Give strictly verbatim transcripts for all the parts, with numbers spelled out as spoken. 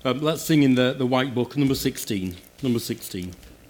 Um, let's sing in the, the White Book, number sixteen. Number sixteen.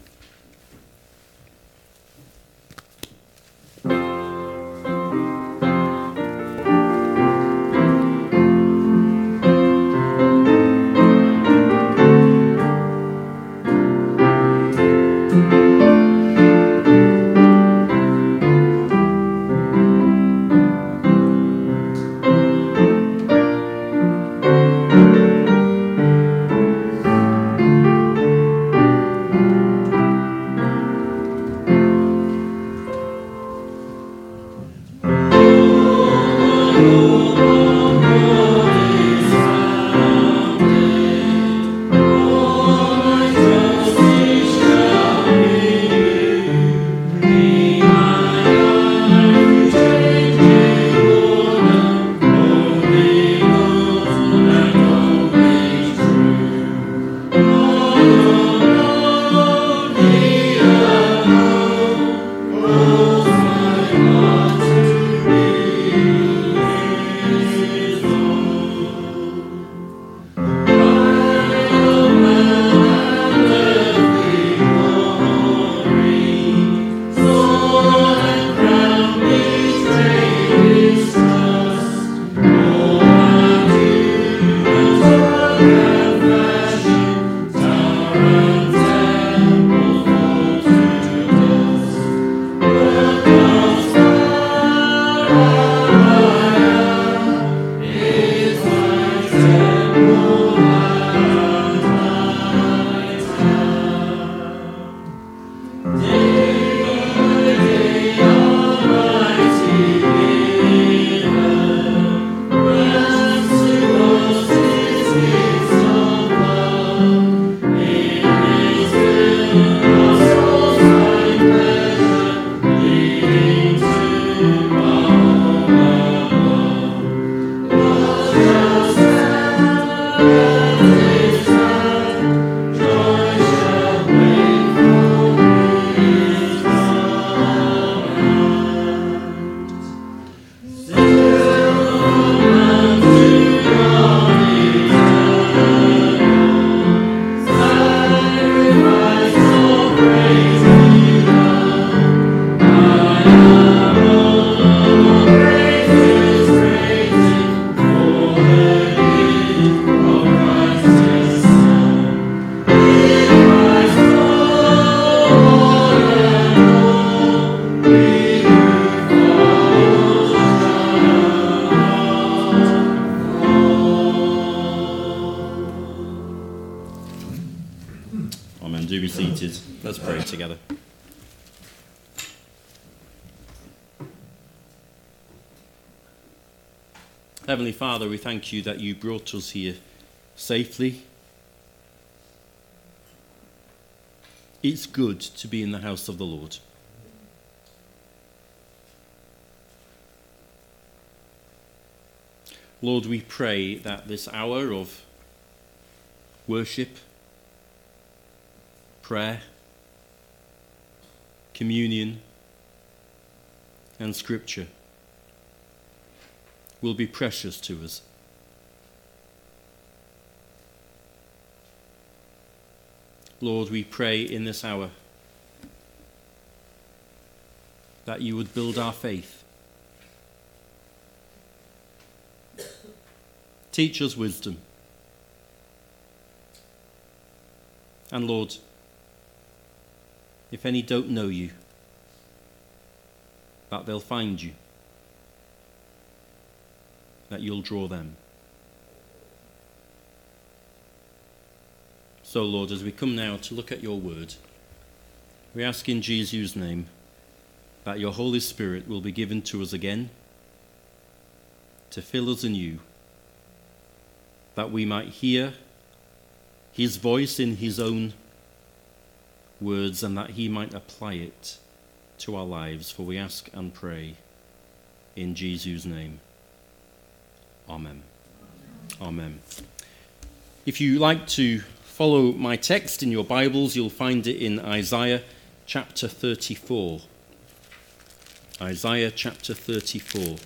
Let's pray together. Heavenly Father, we thank you that you brought us here safely. It's good to be in the house of the Lord. Lord, we pray that this hour of worship, prayer, communion, and scripture will be precious to us. Lord, we pray in this hour that you would build our faith. Teach us wisdom. And Lord, if any don't know you, that they'll find you, that you'll draw them. So, Lord, as we come now to look at your word, we ask in Jesus' name that your Holy Spirit will be given to us again to fill us anew, that we might hear his voice in his own words and that he might apply it to our lives. For we ask and pray in Jesus' name. Amen. Amen. If you like to follow my text in your Bibles, you'll find it in Isaiah chapter thirty-four. Isaiah chapter thirty-four.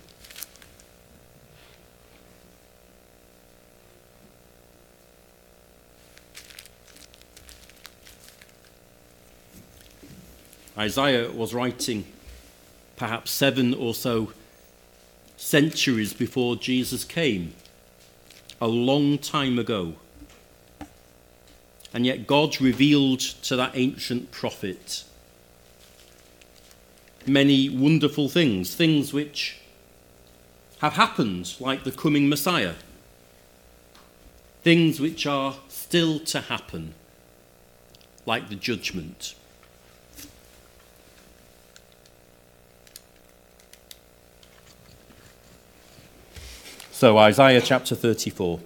Isaiah was writing perhaps seven or so centuries before Jesus came, a long time ago. And yet God revealed to that ancient prophet many wonderful things, things which have happened, like the coming Messiah, things which are still to happen, like the judgment. So Isaiah chapter thirty-four.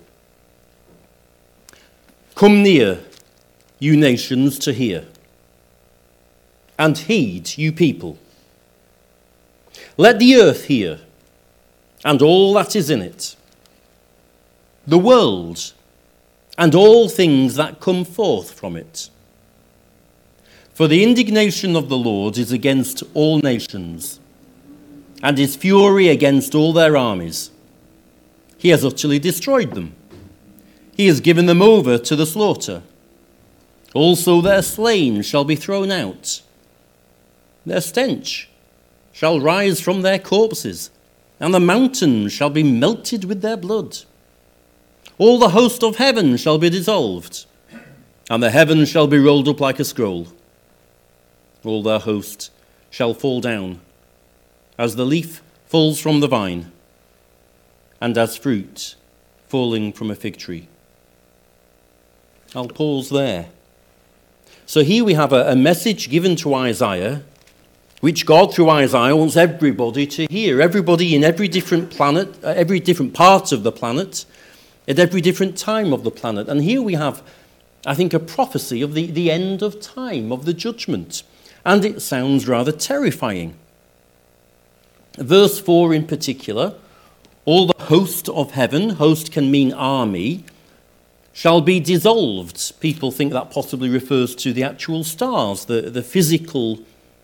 Come near, you nations, to hear, and heed, you people. Let the earth hear, and all that is in it, the world, and all things that come forth from it. For the indignation of the Lord is against all nations, and his fury against all their armies. He has utterly destroyed them. He has given them over to the slaughter. Also their slain shall be thrown out. Their stench shall rise from their corpses, and the mountains shall be melted with their blood. All the host of heaven shall be dissolved, and the heavens shall be rolled up like a scroll. All their host shall fall down, as the leaf falls from the vine, and as fruit falling from a fig tree. I'll pause there. So here we have a, a message given to Isaiah, which God through Isaiah wants everybody to hear, everybody in every different planet, uh, every different part of the planet, at every different time of the planet. And here we have, I think, a prophecy of the, the end of time, of the judgment. And it sounds rather terrifying. Verse four in particular, all the host of heaven, host can mean army, shall be dissolved. People think that possibly refers to the actual stars, the, the physical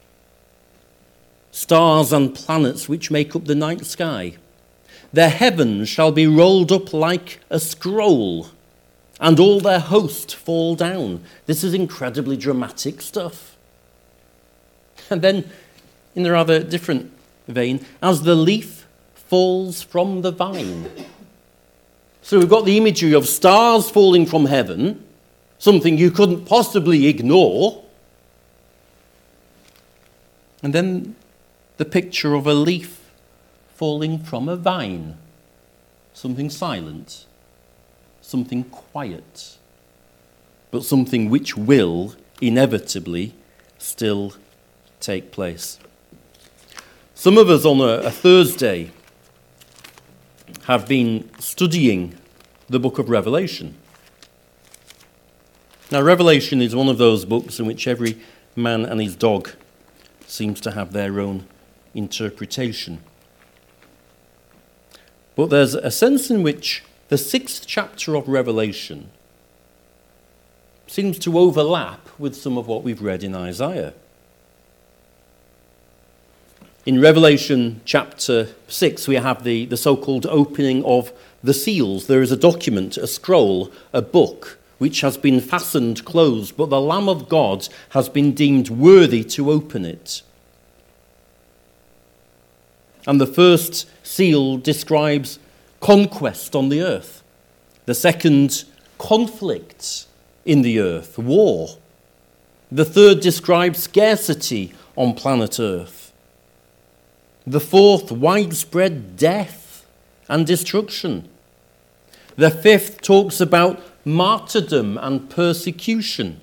stars and planets which make up the night sky. Their heavens shall be rolled up like a scroll, and all their host fall down. This is incredibly dramatic stuff. And then, in a rather different vein, as the leaf falls from the vine. So we've got the imagery of stars falling from heaven, something you couldn't possibly ignore. And then the picture of a leaf falling from a vine, something silent, something quiet, but something which will inevitably still take place. Some of us on a, a Thursday have been studying the book of Revelation. Now, Revelation is one of those books in which every man and his dog seems to have their own interpretation. But there's a sense in which the sixth chapter of Revelation seems to overlap with some of what we've read in Isaiah. In Revelation chapter six, we have the, the so-called opening of the seals. There is a document, a scroll, a book, which has been fastened closed, but the Lamb of God has been deemed worthy to open it. And the first seal describes conquest on the earth. The second, conflict in the earth, war. The third describes scarcity on planet Earth. The fourth, widespread death and destruction. The fifth talks about martyrdom and persecution.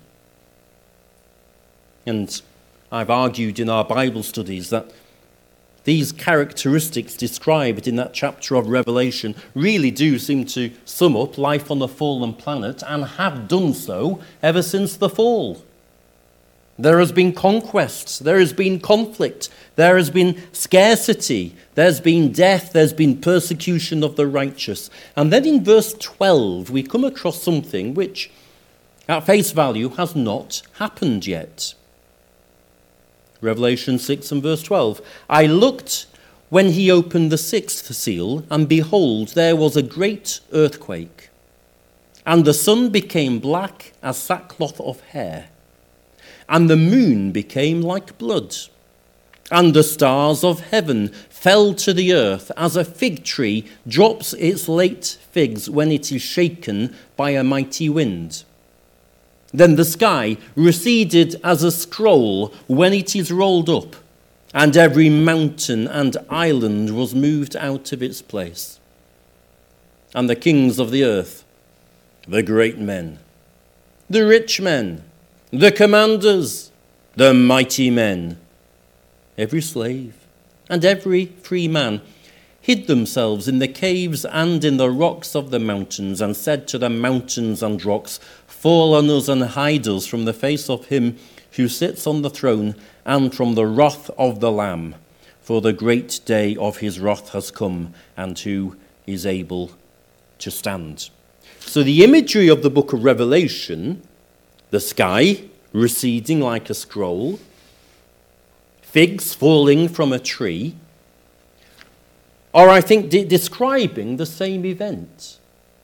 And I've argued in our Bible studies that these characteristics described in that chapter of Revelation really do seem to sum up life on the fallen planet, and have done so ever since the fall. There has been conquest, there has been conflict, there has been scarcity, there's been death, there's been persecution of the righteous. And then in verse twelve, we come across something which, at face value, has not happened yet. Revelation six and verse twelve. I looked when he opened the sixth seal, and behold, there was a great earthquake, and the sun became black as sackcloth of hair, and the moon became like blood, and the stars of heaven fell to the earth as a fig tree drops its late figs when it is shaken by a mighty wind. Then the sky receded as a scroll when it is rolled up, and every mountain and island was moved out of its place. And the kings of the earth, the great men, the rich men, the commanders, the mighty men, every slave and every free man, hid themselves in the caves and in the rocks of the mountains, and said to the mountains and rocks, fall on us and hide us from the face of him who sits on the throne and from the wrath of the Lamb. For the great day of his wrath has come, and who is able to stand? So the imagery of the book of Revelation, the sky receding like a scroll, figs falling from a tree, are, I think, de- describing the same event.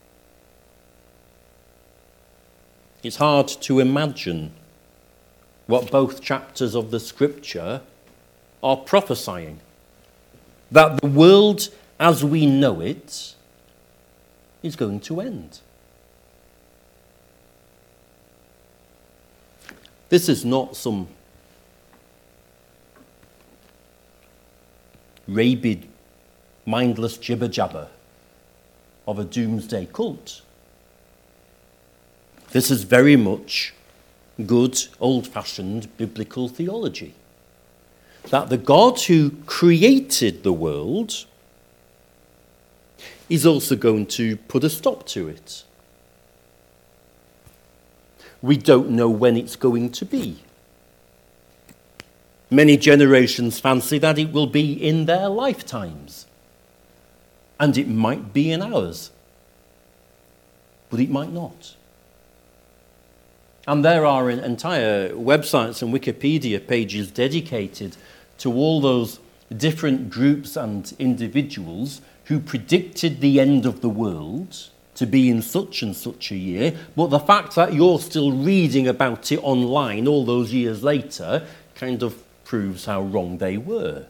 It's hard to imagine what both chapters of the scripture are prophesying. That the world as we know it is going to end. This is not some rabid, mindless jibber-jabber of a doomsday cult. This is very much good, old-fashioned biblical theology. That the God who created the world is also going to put a stop to it. We don't know when it's going to be. Many generations fancy that it will be in their lifetimes. And it might be in ours. But it might not. And there are entire websites and Wikipedia pages dedicated to all those different groups and individuals who predicted the end of the world to be in such and such a year, but the fact that you're still reading about it online all those years later kind of proves how wrong they were.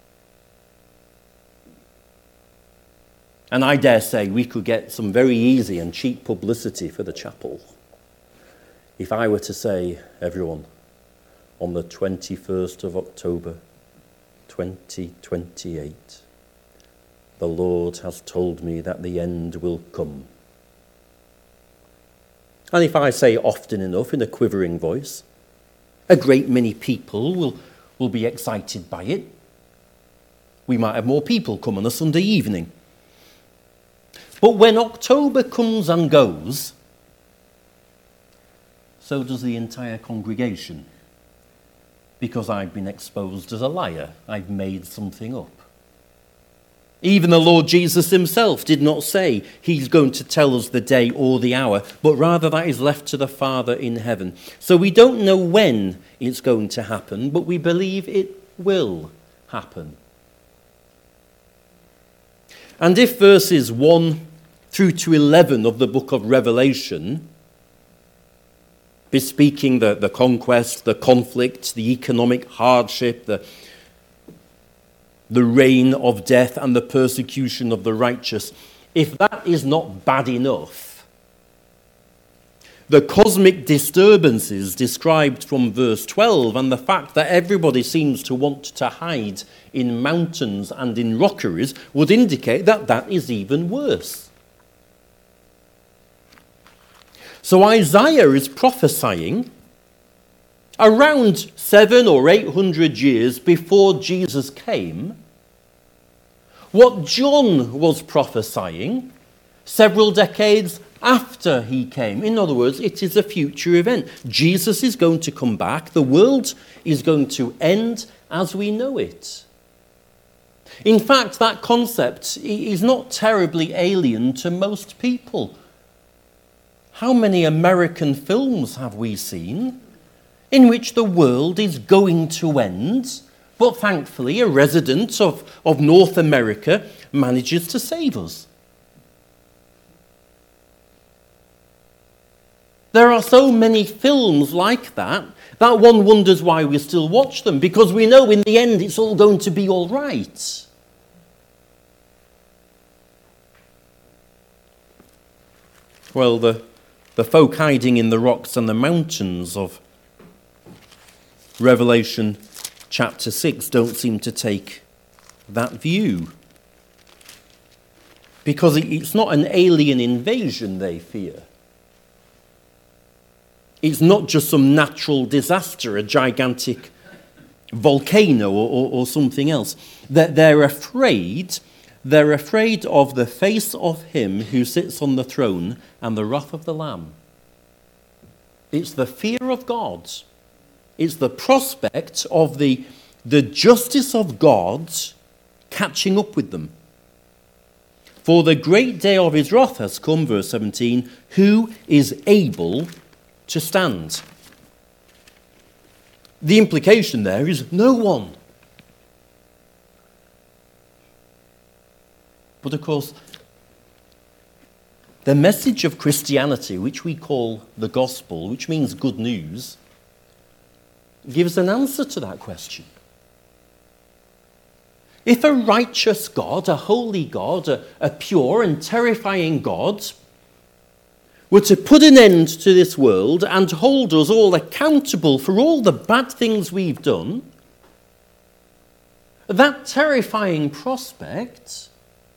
And I dare say we could get some very easy and cheap publicity for the chapel if I were to say, everyone, on the twenty-first of October, twenty twenty-eight, the Lord has told me that the end will come. And if I say often enough in a quivering voice, a great many people will, will be excited by it. We might have more people come on a Sunday evening. But when October comes and goes, so does the entire congregation. Because I've been exposed as a liar. I've made something up. Even the Lord Jesus himself did not say he's going to tell us the day or the hour, but rather that is left to the Father in heaven. So we don't know when it's going to happen, but we believe it will happen. And if verses one through to eleven of the book of Revelation, bespeaking the, the conquest, the conflict, the economic hardship, the, the reign of death and the persecution of the righteous, if that is not bad enough, the cosmic disturbances described from verse twelve and the fact that everybody seems to want to hide in mountains and in rockeries would indicate that that is even worse. So Isaiah is prophesying around seven or eight hundred years before Jesus came what John was prophesying several decades after he came. In other words, it is a future event. Jesus is going to come back. The world is going to end as we know it. In fact, that concept is not terribly alien to most people. How many American films have we seen in which the world is going to end, but thankfully a resident of, of North America manages to save us? There are so many films like that that one wonders why we still watch them, because we know in the end it's all going to be all right. Well, the, the folk hiding in the rocks and the mountains of Revelation chapter six don't seem to take that view. Because it's not an alien invasion they fear. It's not just some natural disaster, a gigantic volcano or, or, or something else. They're, they're afraid, they're afraid of the face of him who sits on the throne and the wrath of the Lamb. It's the fear of God. It's the prospect of the, the justice of God catching up with them. For the great day of his wrath has come, verse seventeen, who is able to stand? The implication there is no one. But of course, the message of Christianity, which we call the gospel, which means good news, gives an answer to that question. If a righteous God, a holy God, a, a pure and terrifying God were to put an end to this world and hold us all accountable for all the bad things we've done, that terrifying prospect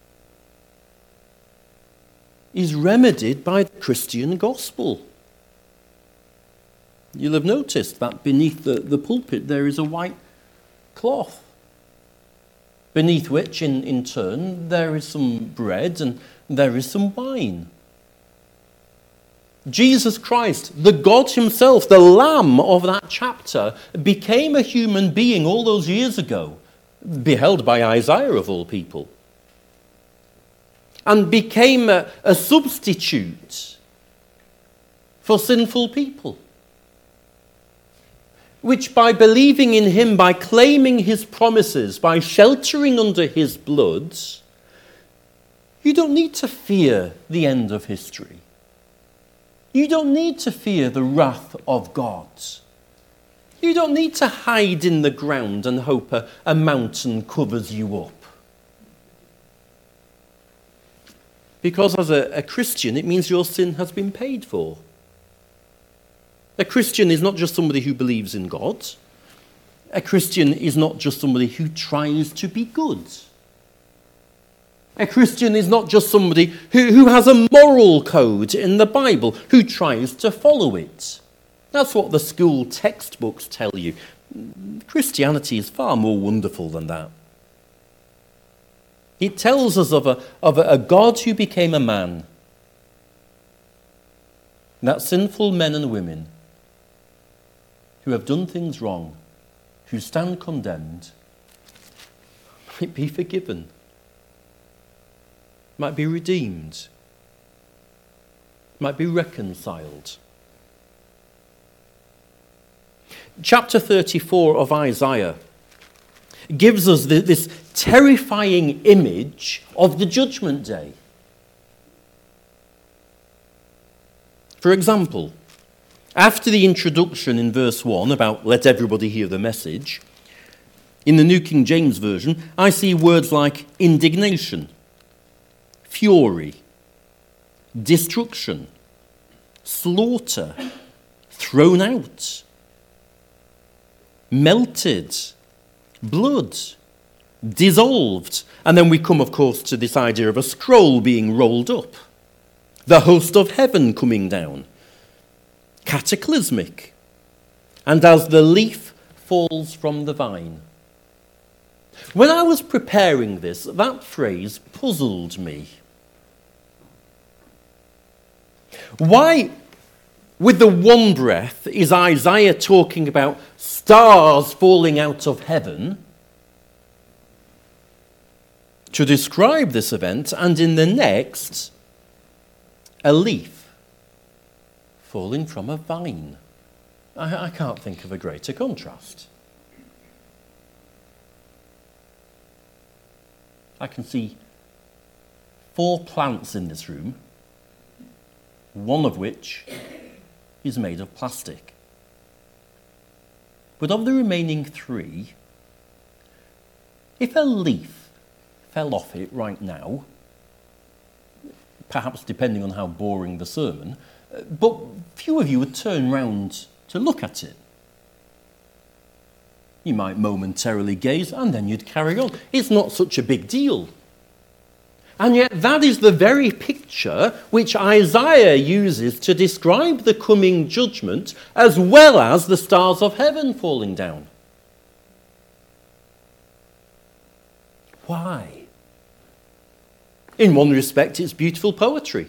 is remedied by the Christian gospel. You'll have noticed that beneath the, the pulpit there is a white cloth, beneath which, in, in turn, there is some bread and there is some wine. Jesus Christ, the God himself, the Lamb of that chapter, became a human being all those years ago, beheld by Isaiah of all people, and became a, a substitute for sinful people, which by believing in him, by claiming his promises, by sheltering under his blood, you don't need to fear the end of history. You don't need to fear the wrath of God. You don't need to hide in the ground and hope a, a mountain covers you up. Because as a, a Christian, it means your sin has been paid for. A Christian is not just somebody who believes in God. A Christian is not just somebody who tries to be good. A Christian is not just somebody who, who has a moral code in the Bible, who tries to follow it. That's what the school textbooks tell you. Christianity is far more wonderful than that. It tells us of a, of a, a God who became a man. That sinful men and women who have done things wrong, who stand condemned, might be forgiven, might be redeemed, might be reconciled. Chapter thirty-four of Isaiah gives us this terrifying image of the judgment day. For example, after the introduction in verse one about let everybody hear the message, in the New King James Version, I see words like indignation, fury, destruction, slaughter, thrown out, melted, blood, dissolved. And then we come, of course, to this idea of a scroll being rolled up, the host of heaven coming down, cataclysmic, and as the leaf falls from the vine. When I was preparing this, that phrase puzzled me. Why, with the one breath, is Isaiah talking about stars falling out of heaven to describe this event, and in the next, a leaf falling from a vine? I, I can't think of a greater contrast. I can see four plants in this room, one of which is made of plastic. But of the remaining three, if a leaf fell off it right now, perhaps depending on how boring the sermon, but few of you would turn round to look at it. You might momentarily gaze and then you'd carry on. It's not such a big deal. And yet that is the very picture which Isaiah uses to describe the coming judgment, as well as the stars of heaven falling down. Why? In one respect, it's beautiful poetry.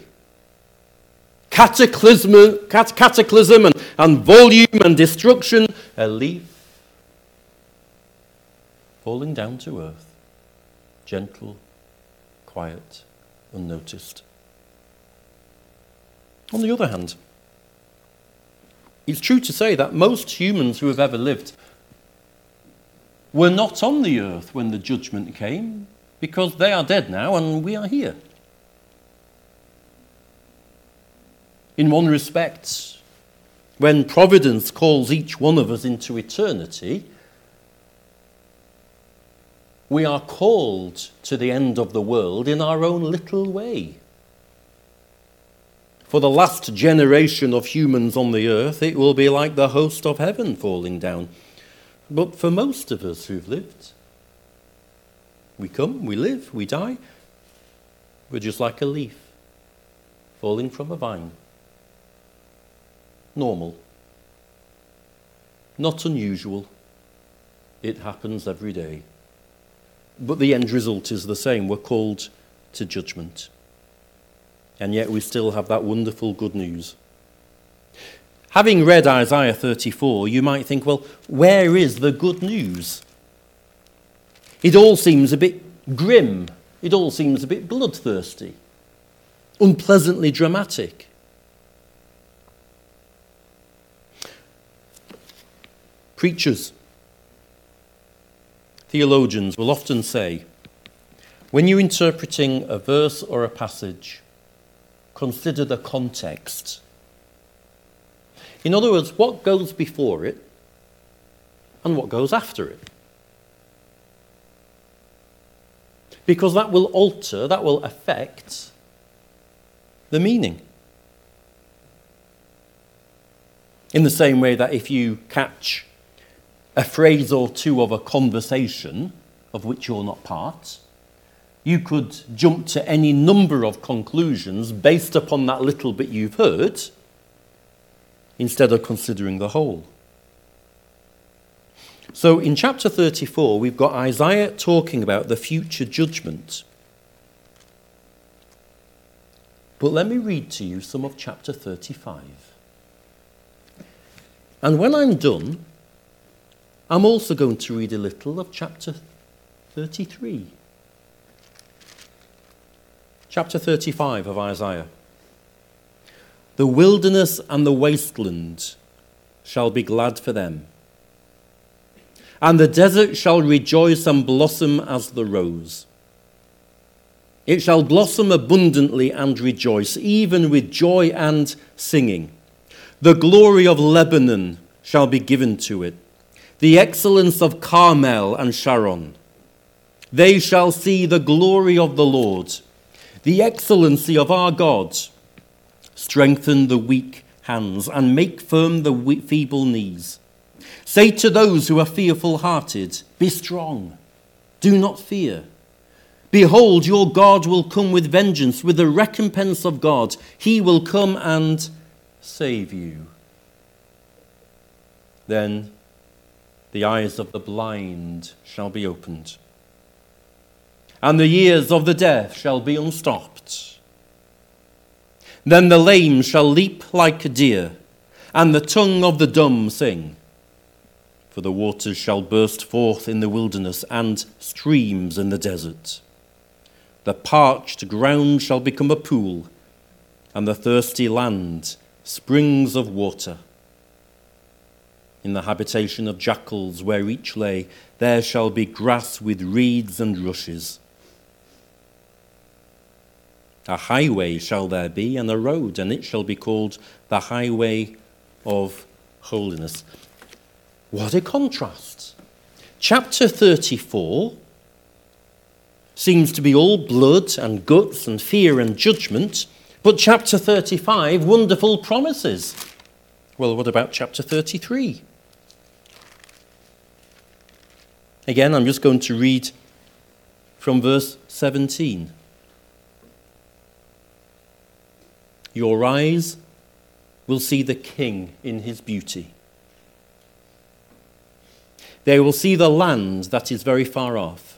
Cataclysm, cat, cataclysm and, and volume and destruction, a leaf falling down to earth, gentle, quiet, unnoticed. On the other hand, it's true to say that most humans who have ever lived were not on the earth when the judgment came, because they are dead now and we are here. In one respect, when providence calls each one of us into eternity, we are called to the end of the world in our own little way. For the last generation of humans on the earth, it will be like the host of heaven falling down. But for most of us who've lived, we come, we live, we die. We're just like a leaf falling from a vine. Normal. Not unusual. It happens every day. But the end result is the same. We're called to judgment. And yet we still have that wonderful good news. Having read Isaiah thirty-four, you might think, well, where is the good news? It all seems a bit grim. It all seems a bit bloodthirsty, unpleasantly dramatic. Preachers, theologians will often say, when you're interpreting a verse or a passage, consider the context. In other words, what goes before it and what goes after it. Because that will alter, that will affect the meaning. In the same way that if you catch a phrase or two of a conversation of which you're not part, you could jump to any number of conclusions based upon that little bit you've heard, instead of considering the whole. So in chapter thirty-four, we've got Isaiah talking about the future judgment. But let me read to you some of chapter thirty-five. And when I'm done, I'm also going to read a little of chapter thirty-three. Chapter thirty-five of Isaiah. The wilderness and the wasteland shall be glad for them, and the desert shall rejoice and blossom as the rose. It shall blossom abundantly and rejoice, even with joy and singing. The glory of Lebanon shall be given to it, the excellence of Carmel and Sharon. They shall see the glory of the Lord, the excellency of our God. Strengthen the weak hands and make firm the feeble knees. Say to those who are fearful-hearted, be strong, do not fear. Behold, your God will come with vengeance, with the recompense of God. He will come and save you. Then the eyes of the blind shall be opened, and the ears of the deaf shall be unstopped. Then the lame shall leap like a deer, and the tongue of the dumb sing. For the waters shall burst forth in the wilderness, and streams in the desert. The parched ground shall become a pool, and the thirsty land springs of water. In the habitation of jackals where each lay, there shall be grass with reeds and rushes. A highway shall there be, and a road, and it shall be called the highway of holiness. What a contrast. Chapter thirty-four seems to be all blood and guts and fear and judgment, but chapter thirty-five, wonderful promises. Well, what about chapter thirty-three? Again, I'm just going to read from verse seventeen. Your eyes will see the King in his beauty. They will see the land that is very far off.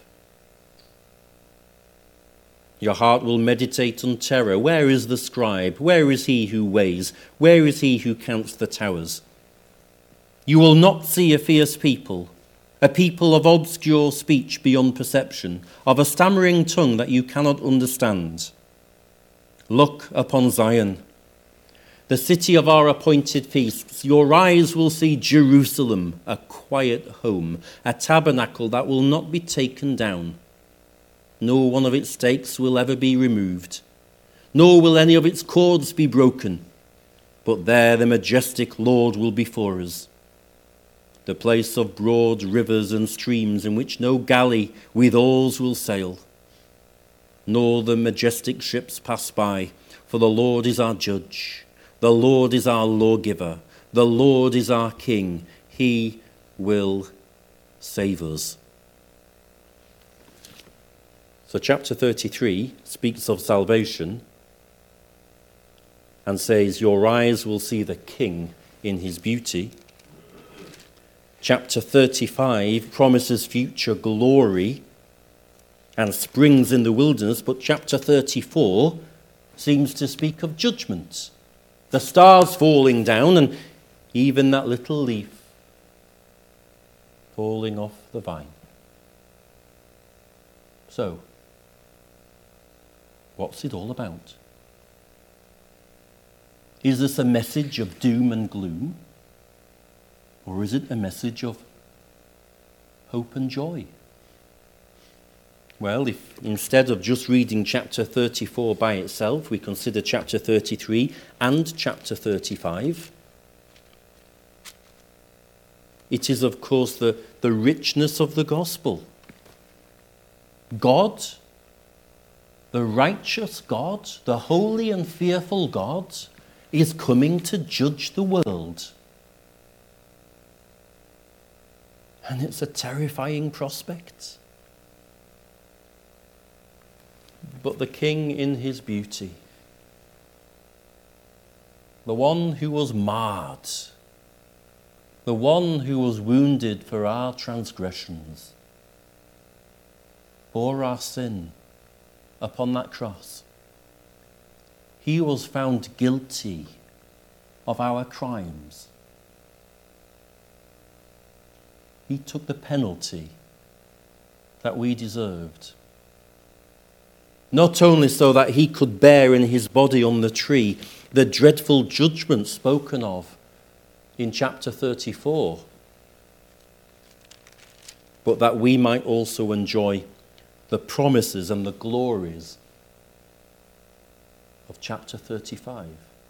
Your heart will meditate on terror. Where is the scribe? Where is he who weighs? Where is he who counts the towers? You will not see a fierce people, a people of obscure speech beyond perception, of a stammering tongue that you cannot understand. Look upon Zion, the city of our appointed feasts. Your eyes will see Jerusalem, a quiet home, a tabernacle that will not be taken down. No one of its stakes will ever be removed, nor will any of its cords be broken. But there the majestic Lord will be for us, the place of broad rivers and streams in which no galley with oars will sail, nor the majestic ships pass by, for the Lord is our judge, the Lord is our lawgiver, the Lord is our King. He will save us. So chapter thirty-three speaks of salvation and says, your eyes will see the King in his beauty. Chapter thirty-five promises future glory and springs in the wilderness, but chapter thirty-four seems to speak of judgment, the stars falling down, and even that little leaf falling off the vine. So, what's it all about? Is this a message of doom and gloom? Or is it a message of hope and joy? Well, if instead of just reading chapter thirty-four by itself, we consider chapter thirty-three and chapter thirty-five, it is, of course, the, the richness of the gospel. God, the righteous God, the holy and fearful God, is coming to judge the world. And it's a terrifying prospect. But the King in his beauty, the one who was marred, the one who was wounded for our transgressions, bore our sin upon that cross. He was found guilty of our crimes. He took the penalty that we deserved. Not only so that he could bear in his body on the tree the dreadful judgment spoken of in chapter thirty-four, but that we might also enjoy the promises and the glories of chapter thirty-five.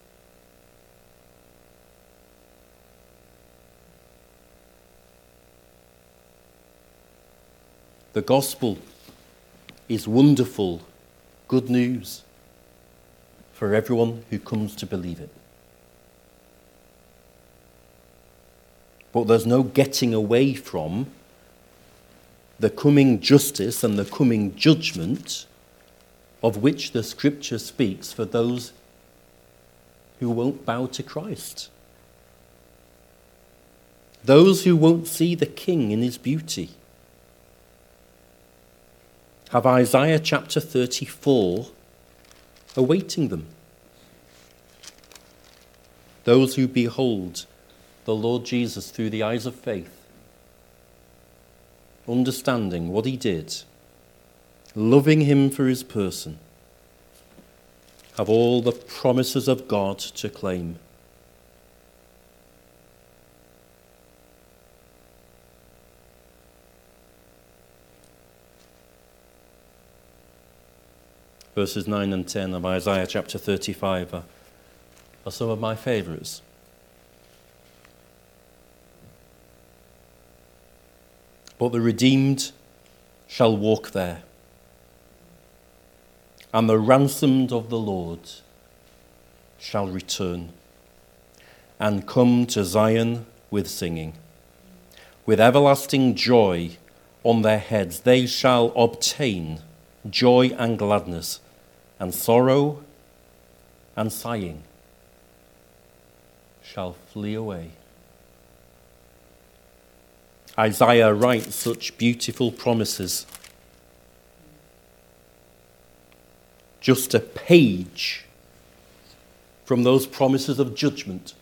The gospel is wonderful good news for everyone who comes to believe it. But there's no getting away from the coming justice and the coming judgment of which the scripture speaks for those who won't bow to Christ. Those who won't see the King in his beauty have Isaiah chapter thirty-four awaiting them. Those who behold the Lord Jesus through the eyes of faith, understanding what he did, loving him for his person, have all the promises of God to claim. Verses nine and ten of Isaiah chapter thirty-five are, are some of my favourites. but the redeemed shall walk there, and the ransomed of the Lord shall return and come to Zion with singing. With everlasting joy on their heads they shall obtain joy and gladness, and sorrow and sighing shall flee away. Isaiah writes such beautiful promises. Just a page from those promises of judgment.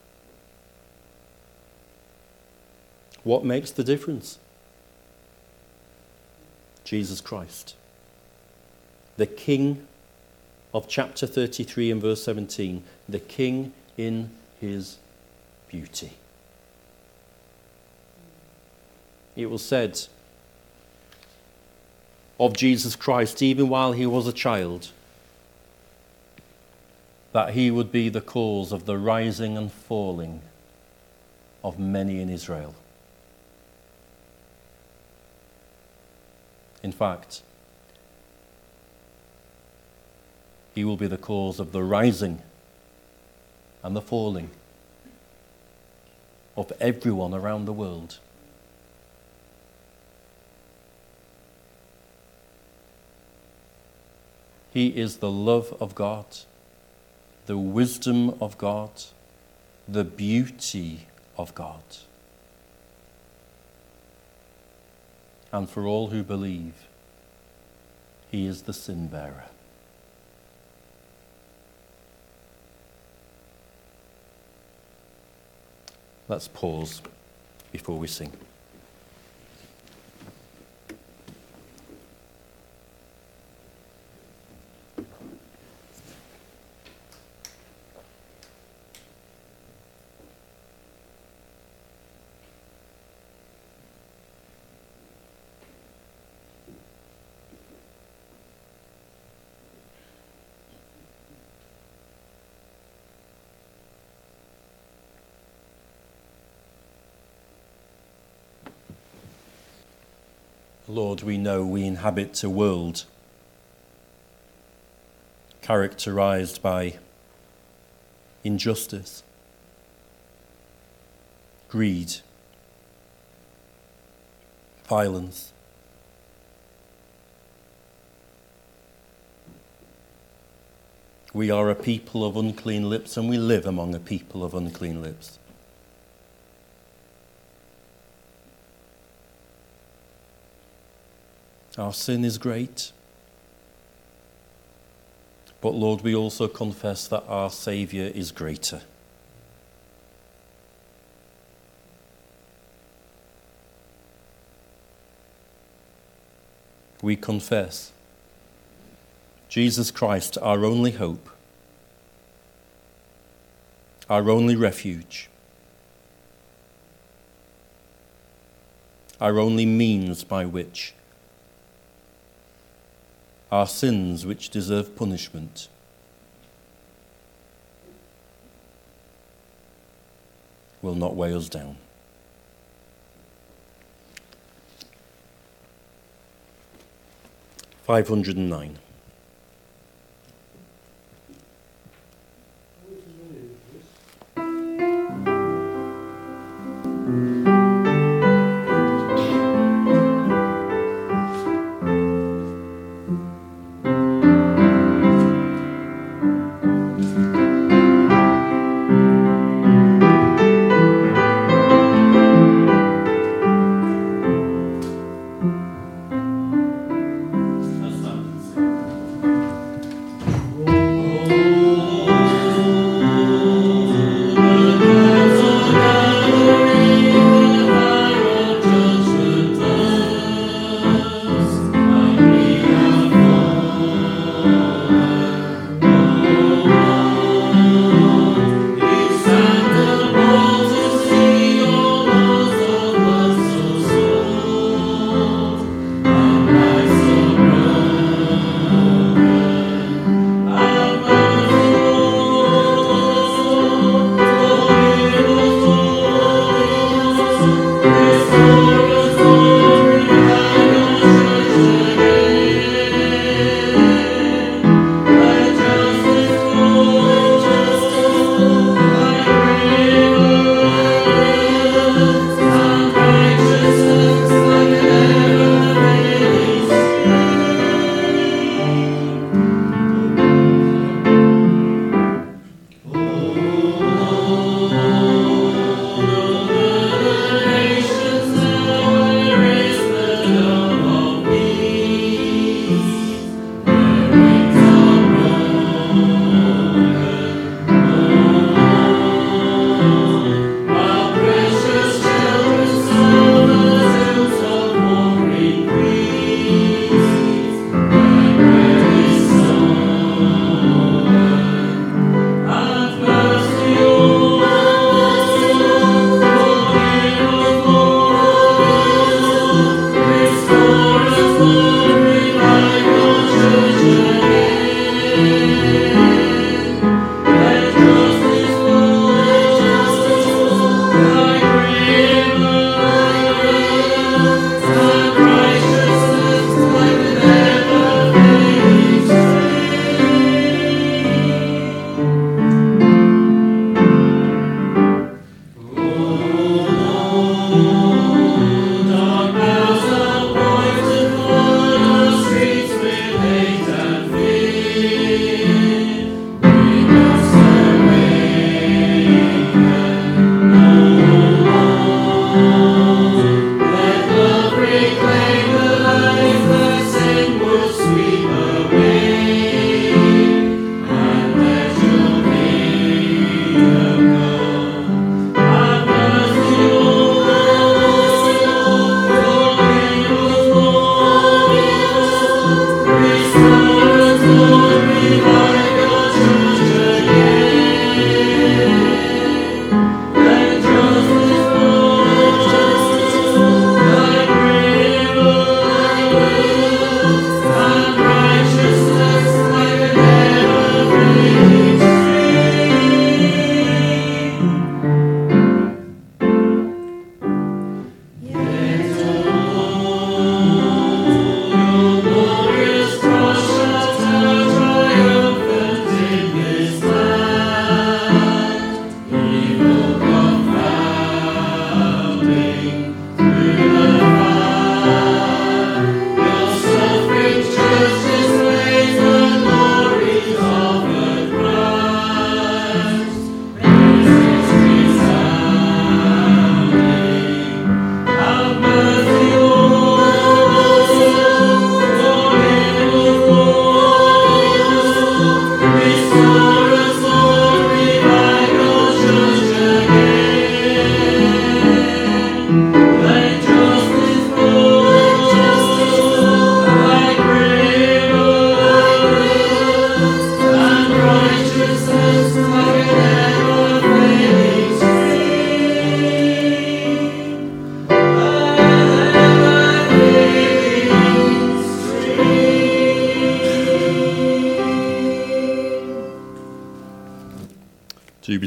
What makes the difference? Jesus Christ, the King of chapter thirty-three and verse seventeen, the King in his beauty. It was said of Jesus Christ, even while he was a child, that he would be the cause of the rising and falling of many in Israel. In fact, he will be the cause of the rising and the falling of everyone around the world. He is the love of God, the wisdom of God, the beauty of God. And for all who believe, he is the sin bearer. Let's pause before we sing. Lord, we know we inhabit a world characterized by injustice, greed, violence. We are a people of unclean lips, and we live among a people of unclean lips. Our sin is great. But Lord, we also confess that our Saviour is greater. We confess Jesus Christ, our only hope, our only refuge, our only means by which our sins, which deserve punishment, will not weigh us down. five hundred nine.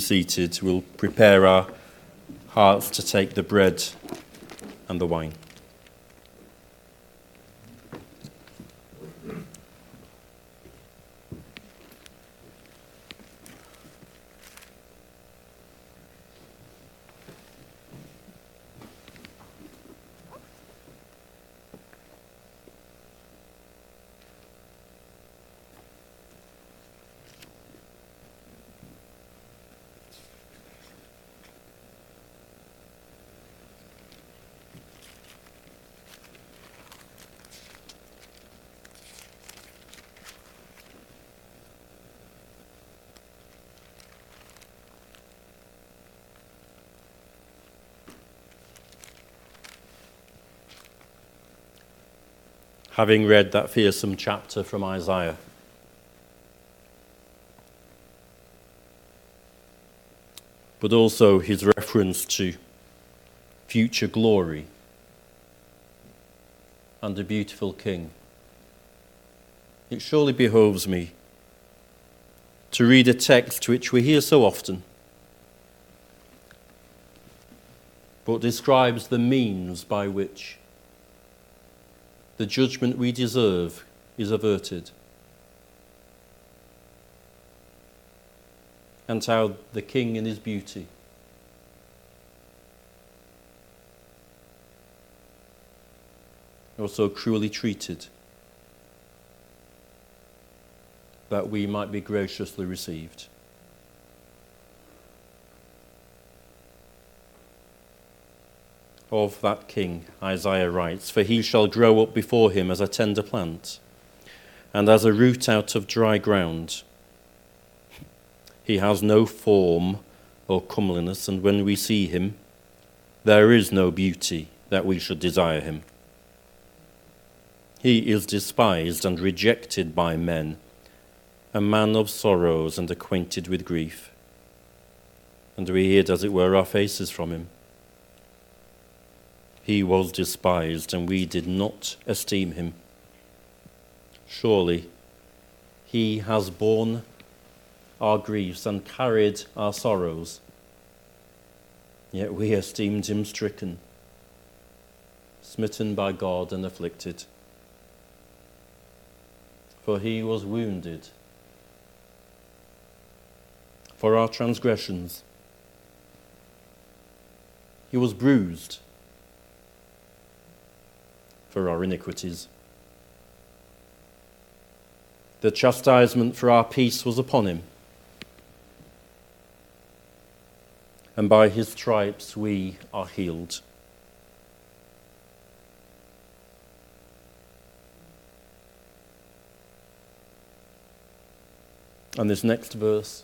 seated, we'll prepare our hearts to take the bread and the wine. Having read that fearsome chapter from Isaiah, but also his reference to future glory and a beautiful king, it surely behoves me to read a text which we hear so often, but describes the means by which the judgment we deserve is averted, and how the king in his beauty was so cruelly treated that we might be graciously received. Of that king, Isaiah writes, "For he shall grow up before him as a tender plant, and as a root out of dry ground. He has no form or comeliness, and when we see him, there is no beauty that we should desire him. He is despised and rejected by men, a man of sorrows and acquainted with grief, and we hid, as it were, our faces from him. He was despised, and we did not esteem him. Surely he has borne our griefs and carried our sorrows, yet we esteemed him stricken, smitten by God and afflicted. For he was wounded for our transgressions, he was bruised for our iniquities. The chastisement for our peace was upon him, and by his stripes we are healed. And this next verse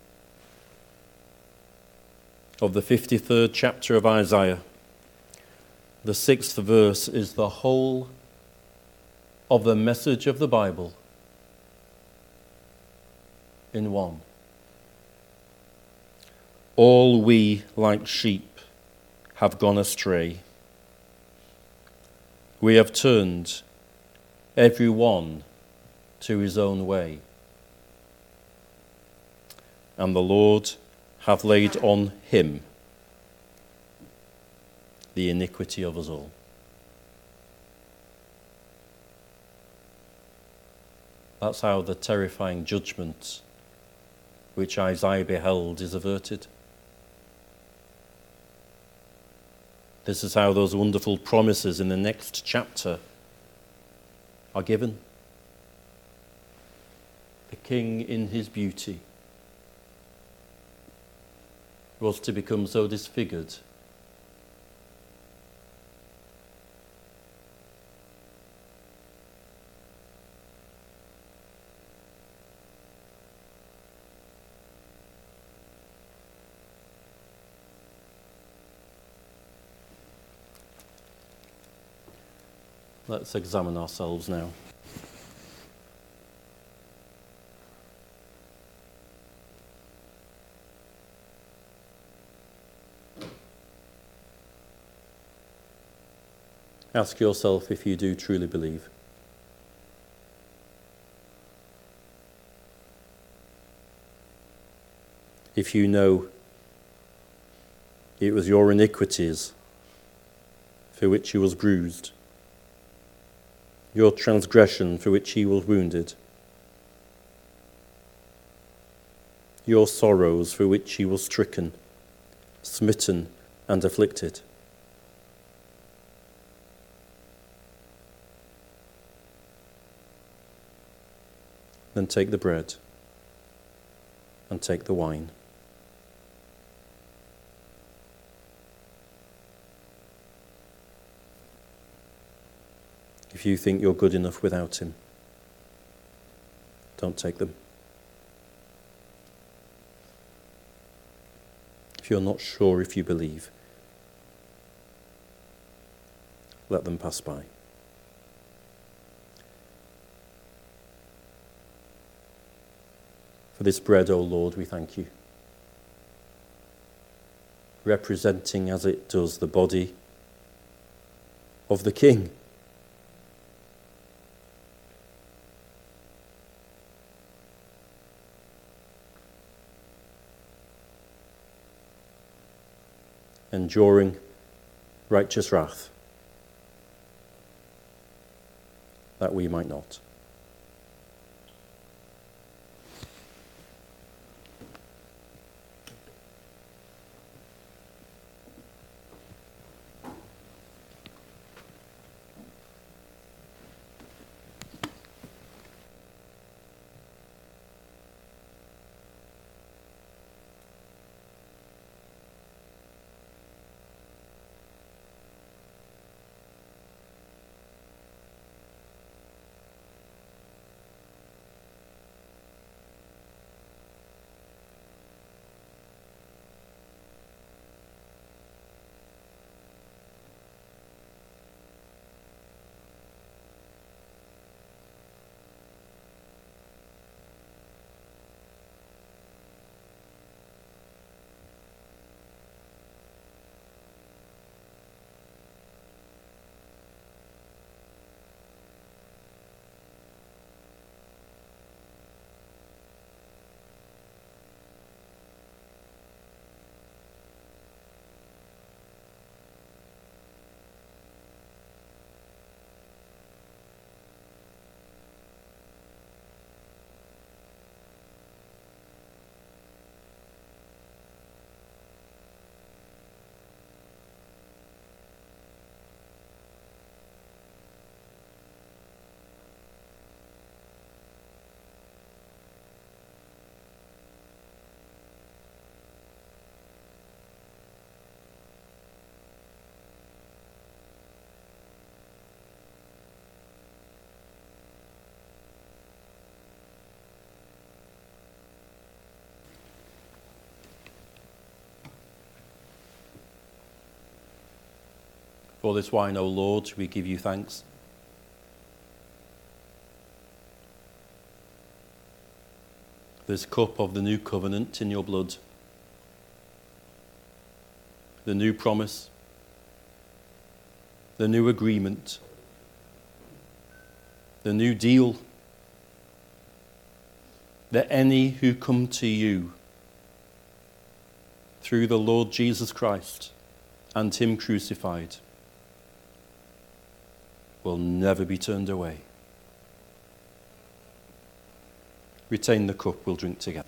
of the fifty-third chapter of Isaiah, the sixth verse, is the whole of the message of the Bible in one. All we like sheep have gone astray. We have turned every one to his own way. And the Lord hath laid on him the iniquity of us all. That's how the terrifying judgment which Isaiah beheld is averted. This is how those wonderful promises in the next chapter are given. The king in his beauty was to become so disfigured Let's examine ourselves now. Ask yourself if you do truly believe. if you know it was your iniquities for which he was bruised, your transgression for which he was wounded, your sorrows for which he was stricken, smitten and afflicted. Then take the bread and take the wine. If you think you're good enough without him, don't take them. If you're not sure if you believe, let them pass by. For this bread, O Lord, we thank you, representing as it does the body of the King. Enduring righteous wrath, that we might not. For this wine, O Lord, we give you thanks. This cup of the new covenant in your blood, the new promise, the new agreement, the new deal, that any who come to you through the Lord Jesus Christ and him crucified will never be turned away. Retain the cup, we'll drink together.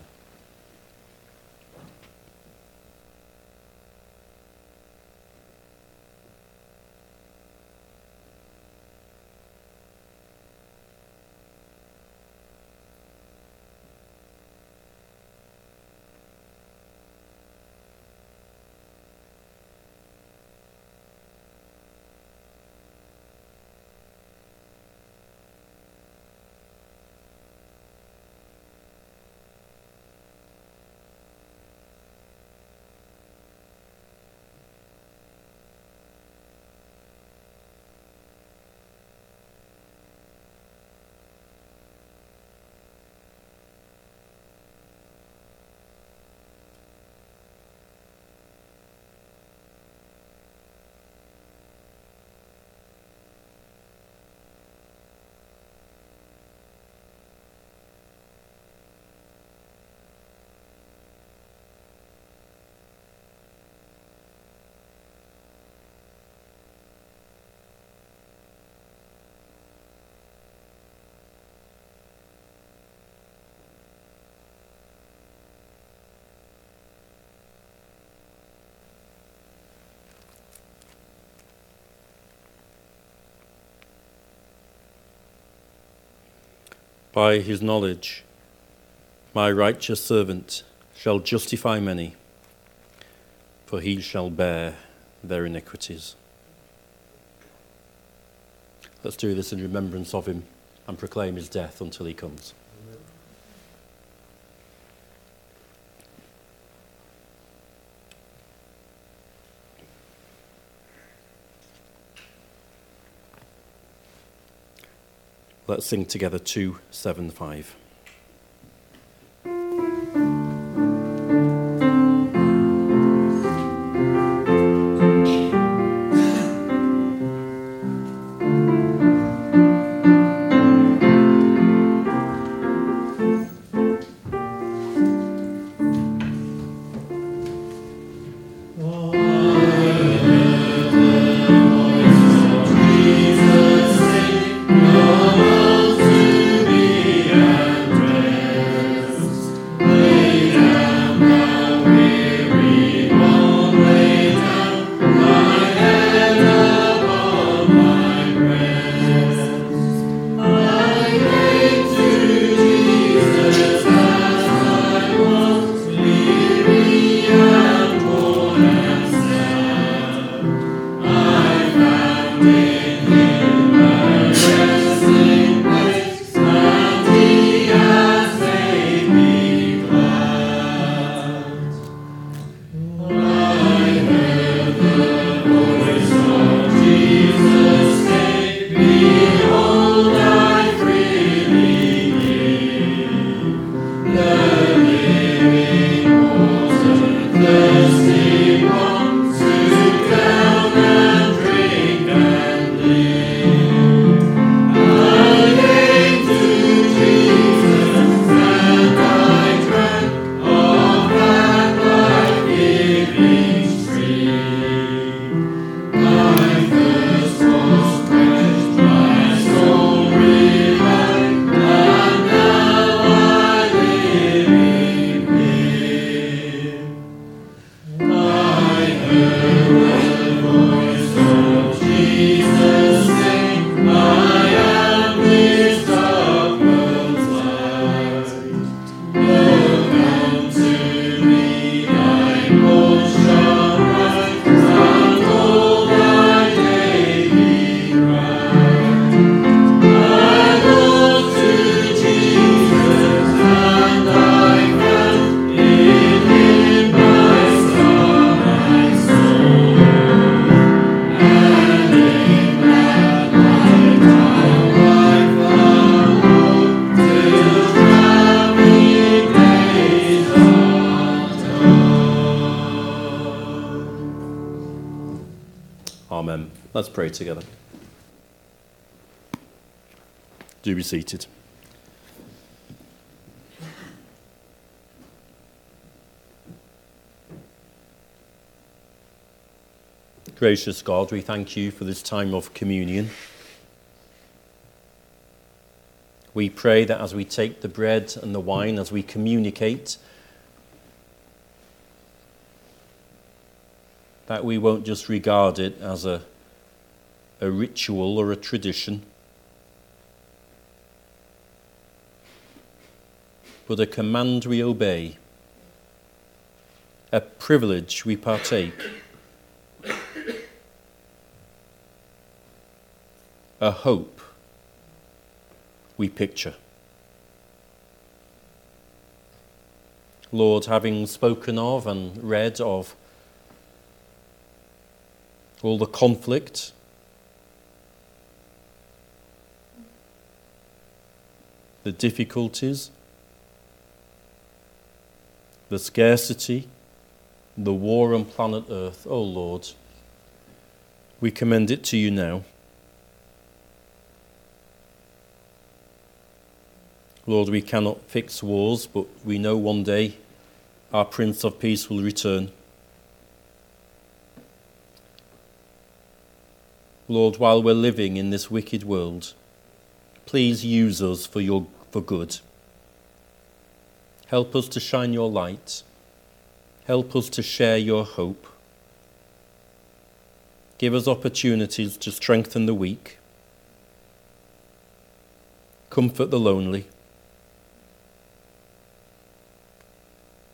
By his knowledge, my righteous servant shall justify many, for he shall bear their iniquities. Let's do this in remembrance of him and proclaim his death until he comes. Let's sing together two seven five. Amen. Let's pray together. Do be seated. Gracious God, we thank you for this time of communion. We pray that as we take the bread and the wine, as we communicate, that we won't just regard it as a, a ritual or a tradition, but a command we obey, a privilege we partake, a hope we picture. Lord, having spoken of and read of all the conflict, the difficulties, the scarcity, the war on planet Earth, oh Lord, we commend it to you now. Lord, we cannot fix wars, but we know one day our Prince of Peace will return. Lord, while we're living in this wicked world, please use us for your for good. Help us to shine your light. Help us to share your hope. Give us opportunities to strengthen the weak, comfort the lonely,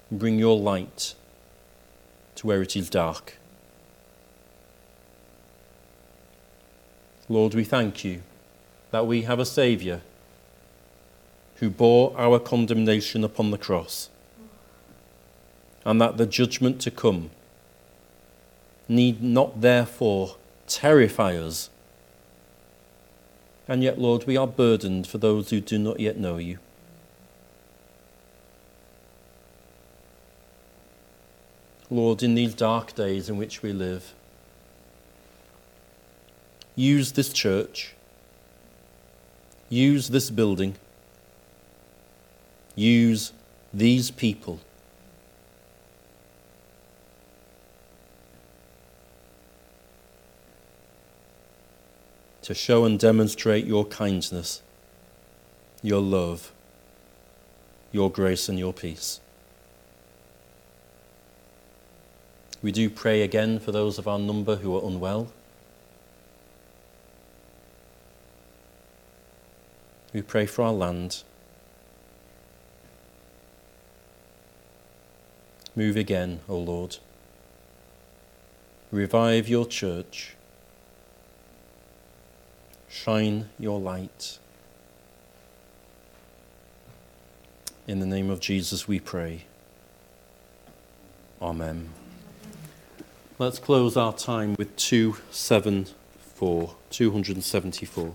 Bring your light to where it is dark. Lord, we thank you that we have a Saviour who bore our condemnation upon the cross, and that the judgment to come need not therefore terrify us. And yet, Lord, we are burdened for those who do not yet know you. Lord, in these dark days in which we live, use this church, use this building, use these people to show and demonstrate your kindness, your love, your grace and your peace. We do pray again for those of our number who are unwell. We pray for our land. Move again, O Lord. Revive your church. Shine your light. In the name of Jesus we pray. Amen. Let's close our time with two seventy-four, two seventy-four.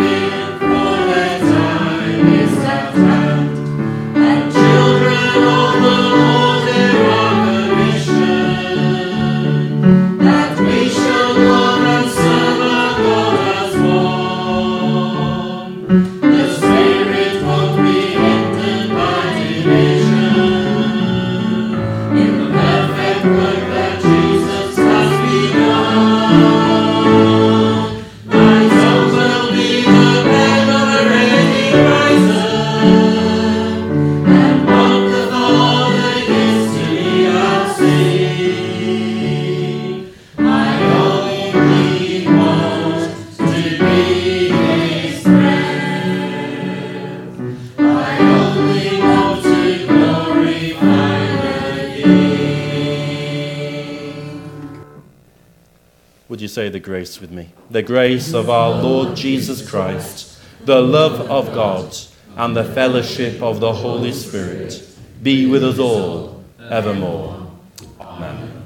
And children all Would you say the grace with me? The grace of our Lord Jesus Christ, the love of God, and the fellowship of the Holy Spirit be with us all evermore. Amen.